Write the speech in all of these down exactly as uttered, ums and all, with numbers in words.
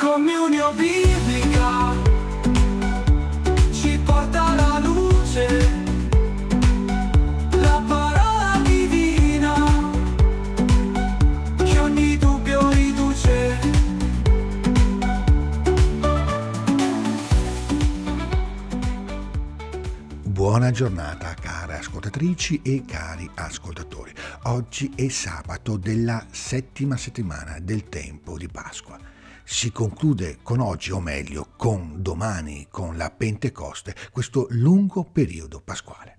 Comunione biblica ci porta alla luce, la parola divina che ogni dubbio riduce. Buona giornata care ascoltatrici e cari ascoltatori. Oggi è sabato della settima settimana del tempo di Pasqua. Si conclude con oggi, o meglio con domani, con la Pentecoste, questo lungo periodo pasquale.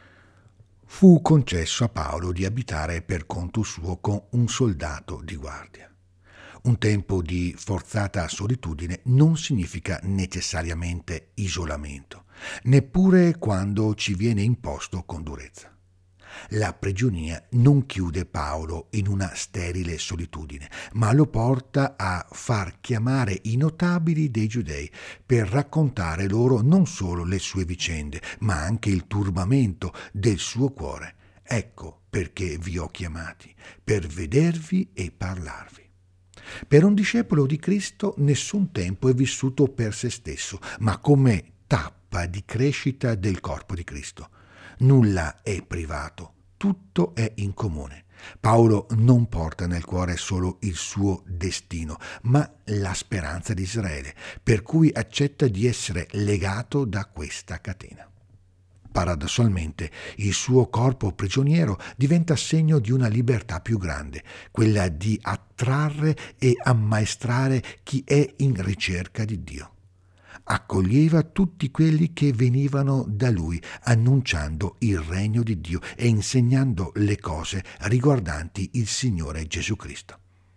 Fu concesso a Paolo di abitare per conto suo con un soldato di guardia. Un tempo di forzata solitudine non significa necessariamente isolamento, neppure quando ci viene imposto con durezza. La prigionia non chiude Paolo in una sterile solitudine, ma lo porta a far chiamare i notabili dei giudei per raccontare loro non solo le sue vicende, ma anche il turbamento del suo cuore. Ecco perché vi ho chiamati, per vedervi e parlarvi. Per un discepolo di Cristo nessun tempo è vissuto per se stesso, ma come tappa di crescita del corpo di Cristo. Nulla è privato, tutto è in comune. Paolo non porta nel cuore solo il suo destino, ma la speranza di Israele, per cui accetta di essere legato da questa catena. Paradossalmente, il suo corpo prigioniero diventa segno di una libertà più grande, quella di attrarre e ammaestrare chi è in ricerca di Dio. Accoglieva tutti quelli che venivano da lui, annunciando il regno di Dio e insegnando le cose riguardanti il Signore Gesù Cristo.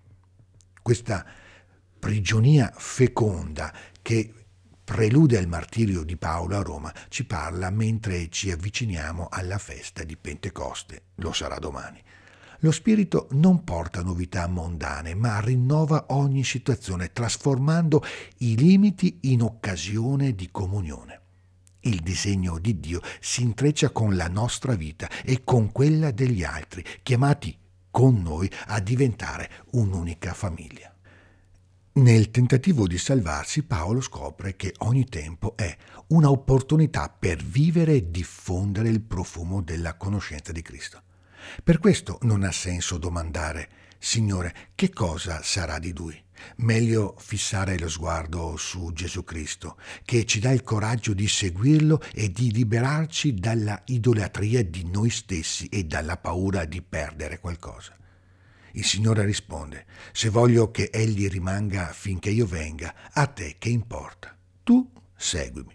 Questa prigionia feconda che prelude al martirio di Paolo a Roma ci parla mentre ci avviciniamo alla festa di Pentecoste, lo sarà domani. Lo Spirito non porta novità mondane, ma rinnova ogni situazione, trasformando i limiti in occasione di comunione. Il disegno di Dio si intreccia con la nostra vita e con quella degli altri, chiamati con noi a diventare un'unica famiglia. Nel tentativo di salvarsi, Paolo scopre che ogni tempo è un'opportunità per vivere e diffondere il profumo della conoscenza di Cristo. Per questo non ha senso domandare: Signore, che cosa sarà di lui? Meglio fissare lo sguardo su Gesù Cristo, che ci dà il coraggio di seguirlo e di liberarci dalla idolatria di noi stessi e dalla paura di perdere qualcosa. Il Signore risponde: se voglio che egli rimanga finché io venga, a te che importa? Tu seguimi.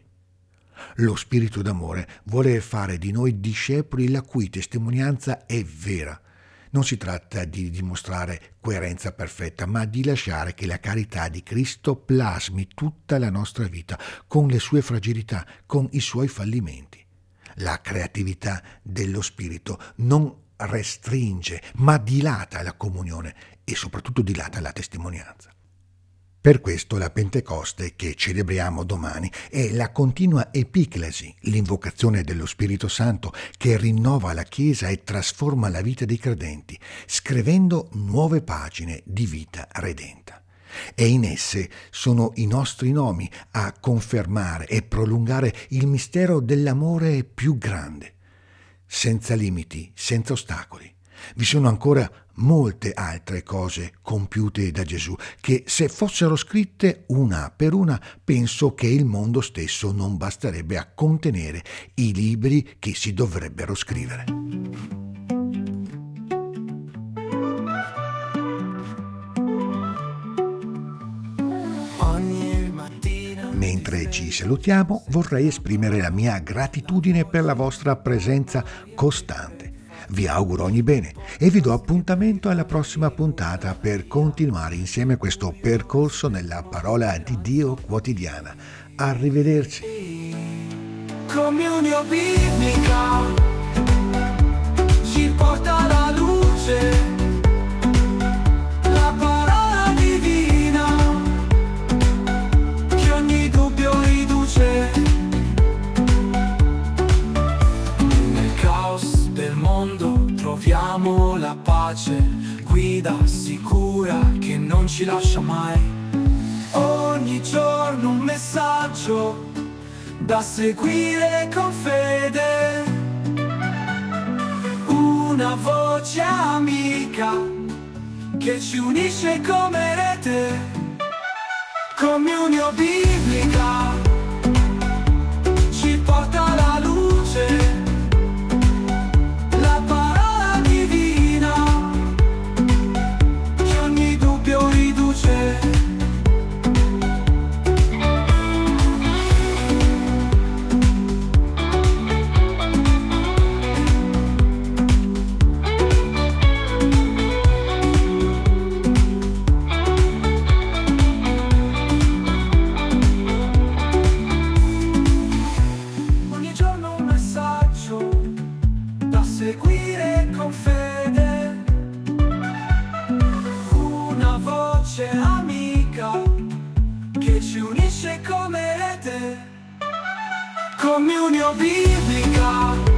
Lo Spirito d'amore vuole fare di noi discepoli la cui testimonianza è vera. Non si tratta di dimostrare coerenza perfetta, ma di lasciare che la carità di Cristo plasmi tutta la nostra vita, con le sue fragilità, con i suoi fallimenti. La creatività dello Spirito non restringe, ma dilata la comunione e soprattutto dilata la testimonianza. Per questo la Pentecoste, che celebriamo domani, è la continua epiclesi, l'invocazione dello Spirito Santo che rinnova la Chiesa e trasforma la vita dei credenti, scrivendo nuove pagine di vita redenta. E in esse sono i nostri nomi a confermare e prolungare il mistero dell'amore più grande, senza limiti, senza ostacoli. Vi sono ancora molte altre cose compiute da Gesù che, se fossero scritte una per una, penso che il mondo stesso non basterebbe a contenere i libri che si dovrebbero scrivere. Mentre ci salutiamo, vorrei esprimere la mia gratitudine per la vostra presenza costante. Vi auguro ogni bene e vi do appuntamento alla prossima puntata per continuare insieme questo percorso nella parola di Dio quotidiana. Arrivederci. Comunione biblica ci porta alla luce, la parola divina che ogni dubbio riduce. Nel caos del mondo troviamo la pace, guida sicura che non ci lascia mai. Oh, Ogni giorno un messaggio da seguire con fede, una voce amica che ci unisce come rete. Comunione biblica ci porta alla luce, la parola divina che ogni dubbio riduce. Seguire con fede, una voce amica che ci unisce come rete. Comunione biblica